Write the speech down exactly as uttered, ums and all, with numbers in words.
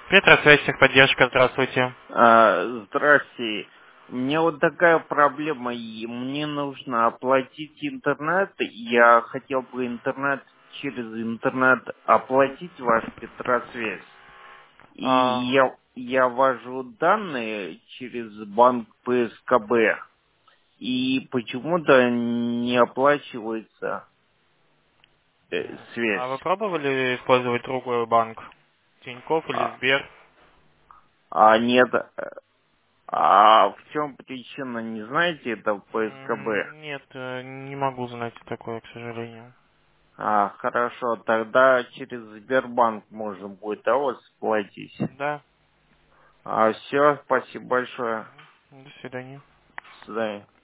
Петросвязь, техподдержка, здравствуйте. А, здрасте. У меня вот такая проблема. и Мне нужно оплатить интернет. Я хотел бы интернет через интернет оплатить ваш Петросвязь. И А, я, я ввожу данные через банк П С К Б. И почему-то не оплачивается э, а вы связь. пробовали использовать другой банк? Тинькофф или А, Сбер? а нет. э, А в чем причина, не знаете, это в П С К Б? М, Нет, э, не могу знать такое, к сожалению. А, хорошо, тогда через Сбербанк можно будет, да, вас платить? Да. А, все, спасибо большое. До свидания. До свидания.